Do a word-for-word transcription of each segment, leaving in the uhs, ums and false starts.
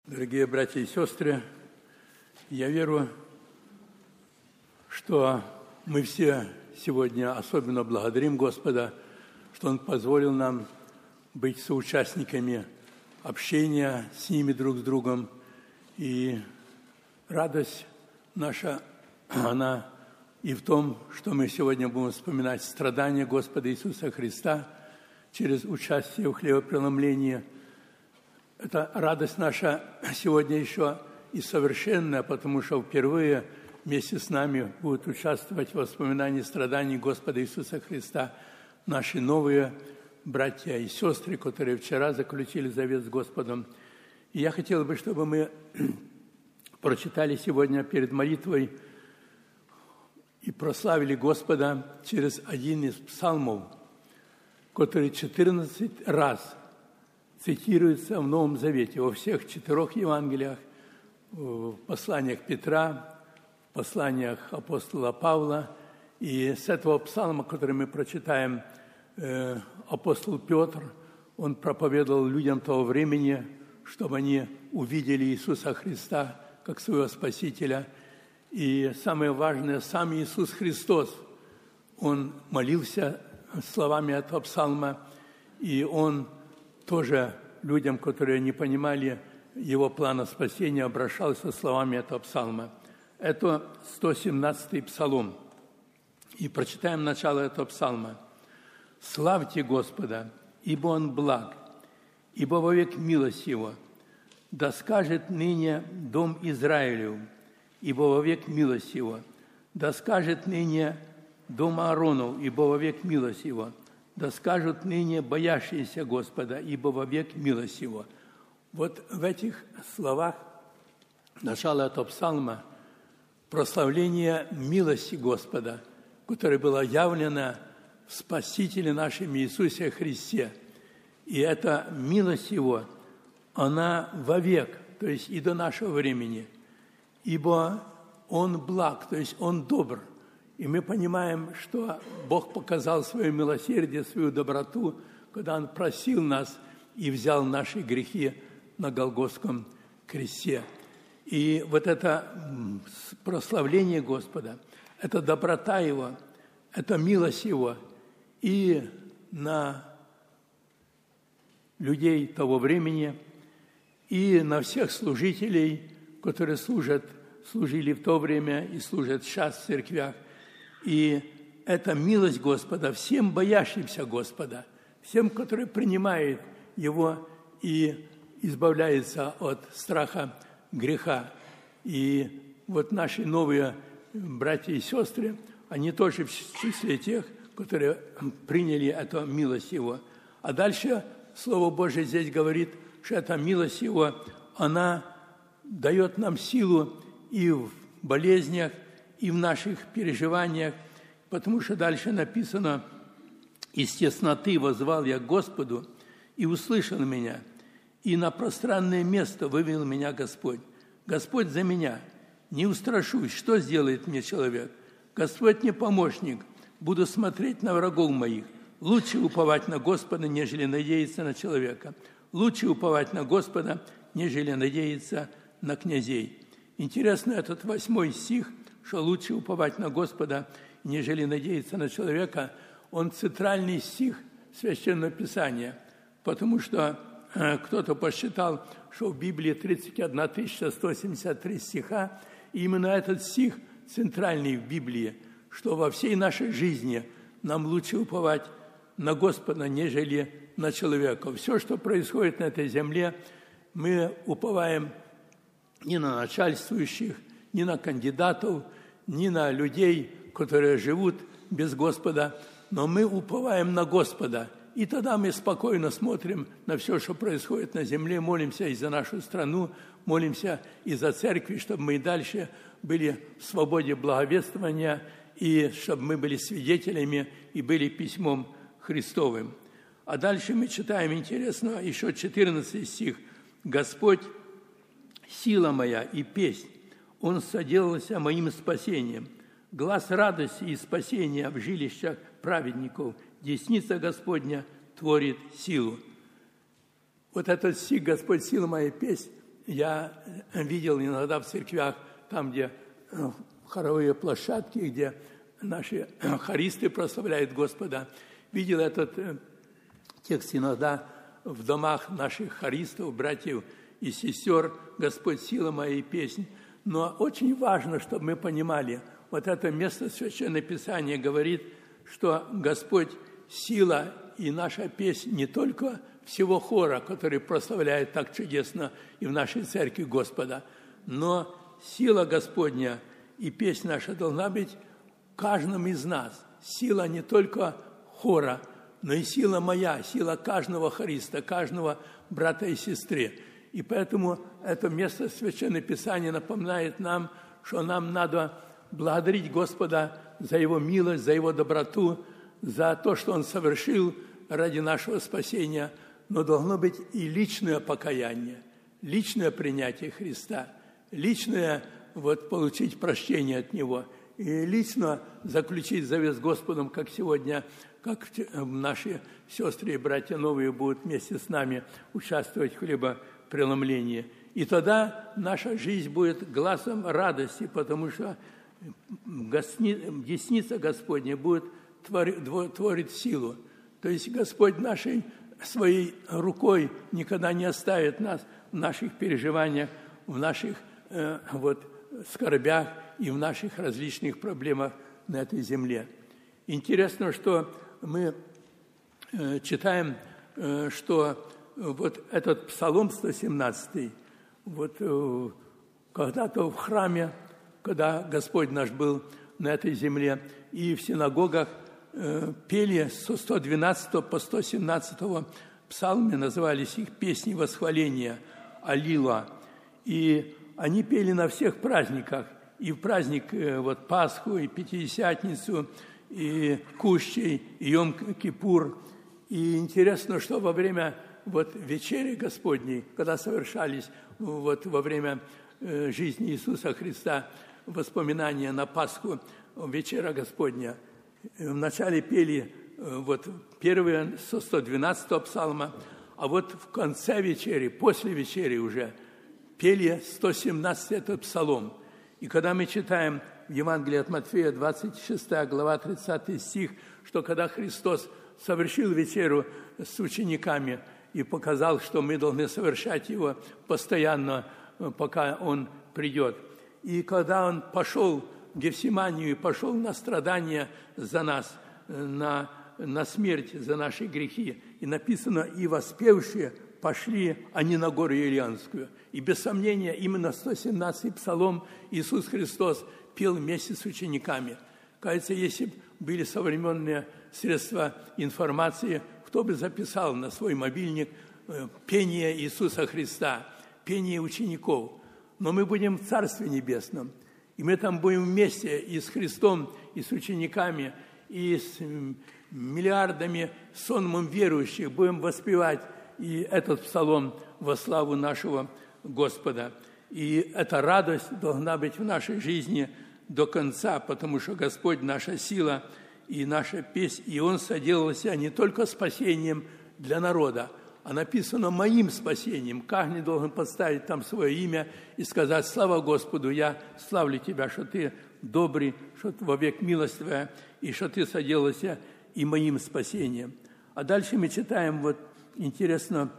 Дорогие братья и сестры, я верю, что мы все сегодня особенно благодарим Господа, что Он позволил нам быть соучастниками общения с ними друг с другом. И радость наша, она и в том, что мы сегодня будем вспоминать страдания Господа Иисуса Христа через участие в хлебопреломлении. Эта радость наша сегодня еще и совершенная, потому что впервые вместе с нами будут участвовать в воспоминании страданий Господа Иисуса Христа наши новые братья и сестры, которые вчера заключили завет с Господом. И я хотел бы, чтобы мы прочитали сегодня перед молитвой и прославили Господа через один из псалмов, который четырнадцать раз цитируется в Новом Завете, во всех четырех Евангелиях, в посланиях Петра, в посланиях апостола Павла. И с этого псалма, который мы прочитаем, апостол Петр, он проповедовал людям того времени, чтобы они увидели Иисуса Христа как своего Спасителя. И самое важное, сам Иисус Христос, он молился словами этого псалма, и он тоже людям, которые не понимали его плана спасения, обращался словами этого псалма. Это сто семнадцатый псалом. И прочитаем начало этого псалма. «Славьте Господа, ибо Он благ, ибо вовек милость Его. Да скажет ныне дом Израилев, ибо вовек милость Его. Да скажет ныне дом Ааронов, ибо вовек милость Его. Да скажут ныне боящиеся Господа, ибо вовек милость Его». Вот в этих словах начало этого псалма прославление милости Господа, которая была явлена в Спасителе нашем Иисусе Христе. И эта милость Его, она вовек, то есть и до нашего времени, ибо Он благ, то есть Он добр. И мы понимаем, что Бог показал свое милосердие, свою доброту, когда Он просил нас и взял наши грехи на Голгофском кресте. И вот это прославление Господа, это доброта Его, это милость Его и на людей того времени, и на всех служителей, которые служат, служили в то время и служат сейчас в церквях. И это милость Господа всем боящимся Господа, всем, которые принимают Его и избавляются от страха греха. И вот наши новые братья и сестры, они тоже в числе тех, которые приняли эту милость Его. А дальше Слово Божие здесь говорит, что эта милость Его, она дает нам силу и в болезнях, и в наших переживаниях, потому что дальше написано: «Из тесноты воззвал я к Господу, и услышал меня, и на пространное место вывел меня Господь. Господь за меня, не устрашусь, что сделает мне человек? Господь мне помощник, буду смотреть на врагов моих. Лучше уповать на Господа, нежели надеяться на человека. Лучше уповать на Господа, нежели надеяться на князей». Интересно этот восьмой стих, что лучше уповать на Господа, нежели надеяться на человека. Он центральный стих Священного Писания, потому что э, кто-то посчитал, что в Библии тридцать одна тысяча сто семьдесят три стиха, и именно этот стих центральный в Библии, что во всей нашей жизни нам лучше уповать на Господа, нежели на человека. Все, что происходит на этой земле, мы уповаем не на начальствующих, не на кандидатов, не на людей, которые живут без Господа, но мы уповаем на Господа. И тогда мы спокойно смотрим на все, что происходит на земле, молимся и за нашу страну, молимся и за церкви, чтобы мы и дальше были в свободе благовествования, и чтобы мы были свидетелями и были письмом Христовым. А дальше мы читаем, интересно, еще четырнадцатый стих. «Господь, сила моя и песнь, Он соделался моим спасением. Глас радости и спасения в жилищах праведников. Десница Господня творит силу». Вот этот стих «Господь, сила моя, песнь» я видел иногда в церквях, там, где хоровые площадки, где наши хористы прославляют Господа, видел этот текст иногда в домах наших хористов, братьев и сестер, «Господь, сила моя и песнь». Но очень важно, чтобы мы понимали, вот это место Священного Писания говорит, что Господь – сила и наша песнь не только всего хора, который прославляет так чудесно и в нашей церкви Господа, но сила Господня и песнь наша должна быть в каждом из нас. Сила не только хора, но и сила моя, сила каждого хориста, каждого брата и сестры. И поэтому это место Священного Писания напоминает нам, что нам надо благодарить Господа за Его милость, за Его доброту, за то, что Он совершил ради нашего спасения, но должно быть и личное покаяние, личное принятие Христа, личное вот, получить прощение от Него и лично заключить завет с Господом, как сегодня, как наши сестры и братья новые будут вместе с нами участвовать в хлебопреломлении. И тогда наша жизнь будет глазом радости, потому что десница Господня будет творить силу. То есть Господь нашей своей рукой никогда не оставит нас в наших переживаниях, в наших э, вот, скорбях и в наших различных проблемах на этой земле. Интересно, что мы э, читаем, э, что вот этот Псалом сто семнадцатый, вот э, когда-то в храме, когда Господь наш был на этой земле, и в синагогах э, пели со сто двенадцатого по сто семнадцатого псалмы, назывались их «Песни восхваления», «Алила». И они пели на всех праздниках, и в праздник э, вот, Пасху, и Пятидесятницу, и Кущей, и Йом-Кипур. И интересно, что во время вот, вечери Господней, когда совершались вот, во время э, жизни Иисуса Христа воспоминания на Пасху, вечера Господня, вначале пели вот, первые со сто двенадцатого псалма, а вот в конце вечери, после вечери уже, пели сто семнадцатый этот псалом. И когда мы читаем в Евангелии от Матфея, двадцать шестая глава, тридцатый стих, что когда Христос совершил вечеру с учениками и показал, что мы должны совершать его постоянно, пока Он придет. И когда Он пошел в Гефсиманию и пошел на страдания за нас, на, на смерть за наши грехи, и написано, и воспевшие пошли они на гору Елеанскую. И без сомнения, именно сто семнадцатый псалом Иисус Христос пел вместе с учениками. Кажется, если бы были современные средства информации, кто бы записал на свой мобильник пение Иисуса Христа, пение учеников. Но мы будем в Царстве Небесном, и мы там будем вместе и с Христом, и с учениками, и с миллиардами сонмом верующих будем воспевать и этот псалом во славу нашего Господа. И эта радость должна быть в нашей жизни до конца, потому что Господь наша сила и наша песнь, и Он соделался не только спасением для народа, а написано «моим спасением». Каждый должен поставить там свое имя и сказать «Слава Господу, я славлю Тебя, что Ты добрый, что вовек милость Твоя, и что Ты соделался и моим спасением». А дальше мы читаем, вот интересно,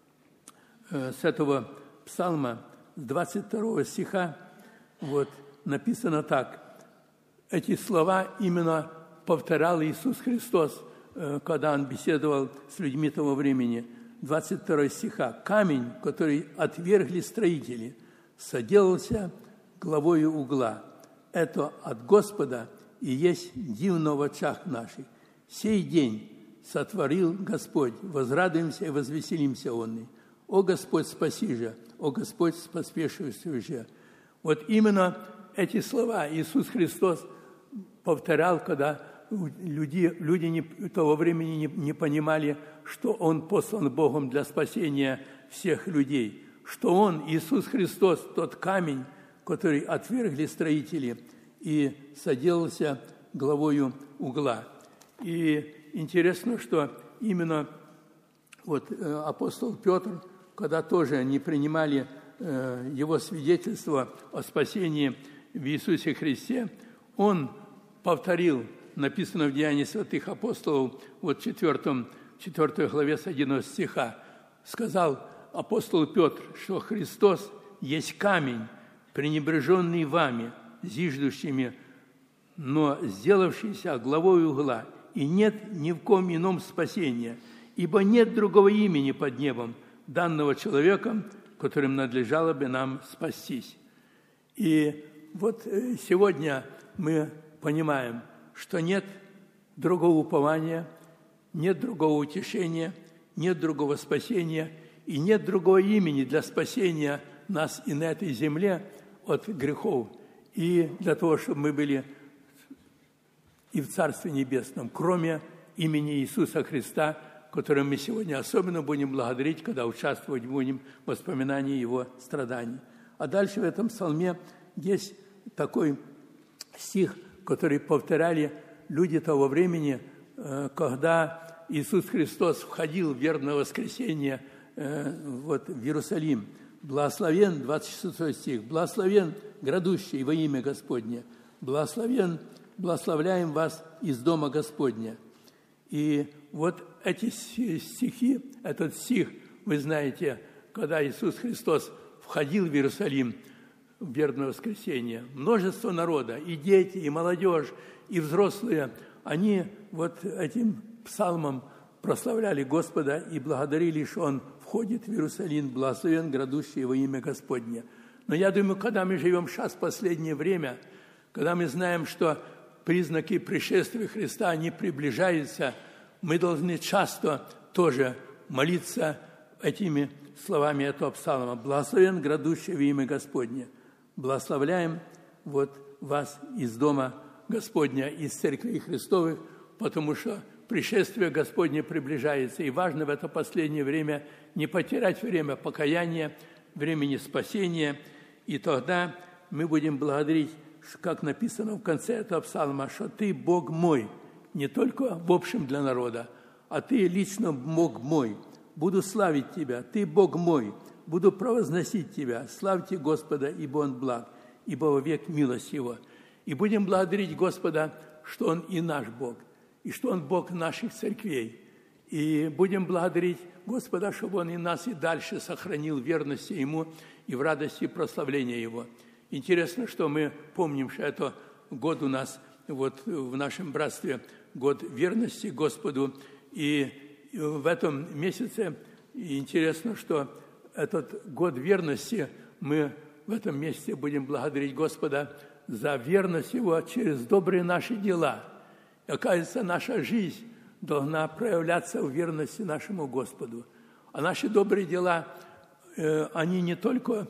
с этого псалма, с двадцать второго стиха, вот написано так. Эти слова именно повторял Иисус Христос, когда Он беседовал с людьми того времени. двадцать второго стиха. «Камень, который отвергли строители, соделался главою угла. Это от Господа и есть дивно в очах наших. Сей день сотворил Господь, возрадуемся и возвеселимся онный. О Господь, спаси же, о Господь, поспешивайся же». Вот именно эти слова Иисус Христос повторял, когда люди, люди не, того времени не, не понимали, что Он послан Богом для спасения всех людей, что Он, Иисус Христос, тот камень, который отвергли строители, и соделался главою угла. И интересно, что именно вот апостол Петр, когда тоже не принимали его свидетельство о спасении в Иисусе Христе, он повторил, написано в Деянии святых апостолов, вот в четвёртом, четвёртой главе с одиннадцатого стиха, сказал апостол Петр, что Христос есть камень, пренебреженный вами, зиждущими, но сделавшийся главой угла, и нет ни в ком ином спасения, ибо нет другого имени под небом, данного человеком, которым надлежало бы нам спастись. И вот сегодня мы понимаем, что нет другого упования, нет другого утешения, нет другого спасения, и нет другого имени для спасения нас и на этой земле от грехов, и для того, чтобы мы были и в Царстве Небесном, кроме имени Иисуса Христа, которым мы сегодня особенно будем благодарить, когда участвовать будем в воспоминании Его страданий. А дальше в этом псалме есть такой стих, который повторяли люди того времени, когда Иисус Христос входил в верное воскресенье вот, в Иерусалим. Благословен, двадцать шестой стих, благословен грядущий во имя Господне, благословен, благословляем вас из дома Господня. И вот эти стихи, этот стих, вы знаете, когда Иисус Христос входил в Иерусалим в верное воскресенье, множество народа, и дети, и молодежь, и взрослые, они вот этим псалмом прославляли Господа и благодарили, что Он входит в Иерусалим, благословен грядущий во имя Господне. Но я думаю, когда мы живем сейчас в последнее время, когда мы знаем, что признаки пришествия Христа, они приближаются, мы должны часто тоже молиться этими словами этого псалма. «Благословен грядущий во имя Господне». Благословляем вот вас из дома Господня, из церкви Христовых, потому что пришествие Господне приближается. И важно в это последнее время не потерять время покаяния, времени спасения. И тогда мы будем благодарить, как написано в конце этого псалма, что «Ты, Бог мой», не только в общем для народа, а «Ты лично, Бог мой, буду славить Тебя, Ты, Бог мой, буду провозносить Тебя, славьте Господа, ибо Он благ, ибо вовек милость Его». И будем благодарить Господа, что Он и наш Бог, и что Он Бог наших церквей. И будем благодарить Господа, чтобы Он и нас и дальше сохранил в верности Ему и в радости прославления Его. Интересно, что мы помним, что это год у нас вот в нашем братстве, год верности Господу. И в этом месяце интересно, что этот год верности мы в этом месяце будем благодарить Господа за верность Его через добрые наши дела. И, оказывается, наша жизнь должна проявляться в верности нашему Господу. А наши добрые дела, э, они не только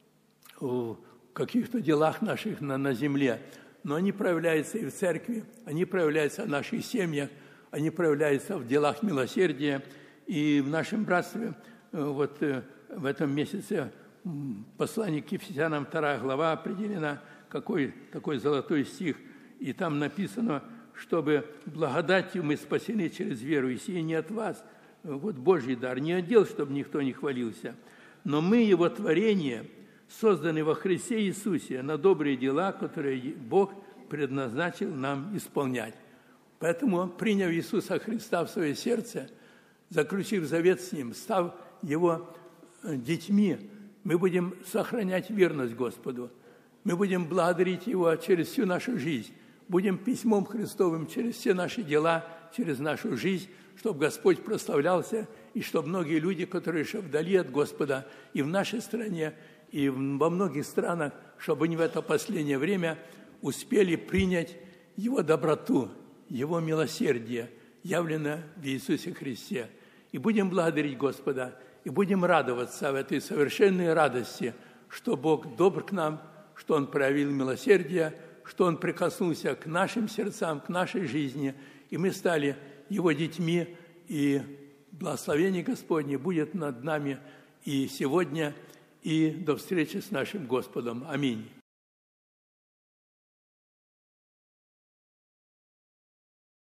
в каких-то делах наших на, на земле, но они проявляются и в церкви, они проявляются в наших семьях, они проявляются в делах милосердия. И в нашем братстве э, вот э, в этом месяце послание к Ефесянам, вторая глава, определена, какой такой золотой стих, и там написано, чтобы благодатью мы спасены через веру, и сие не от вас, вот Божий дар, не отдел, чтобы никто не хвалился, но мы, Его творение, созданы во Христе Иисусе на добрые дела, которые Бог предназначил нам исполнять. Поэтому, приняв Иисуса Христа в свое сердце, заключив завет с Ним, став Его детьми, мы будем сохранять верность Господу. Мы будем благодарить Его через всю нашу жизнь. Будем письмом Христовым через все наши дела, через нашу жизнь, чтобы Господь прославлялся, и чтобы многие люди, которые еще вдали от Господа, и в нашей стране, и во многих странах, чтобы они в это последнее время успели принять Его доброту, Его милосердие, явленное в Иисусе Христе. И будем благодарить Господа, и будем радоваться в этой совершенной радости, что Бог добр к нам, что Он проявил милосердие, что Он прикоснулся к нашим сердцам, к нашей жизни, и мы стали Его детьми, и благословение Господне будет над нами и сегодня, и до встречи с нашим Господом. Аминь.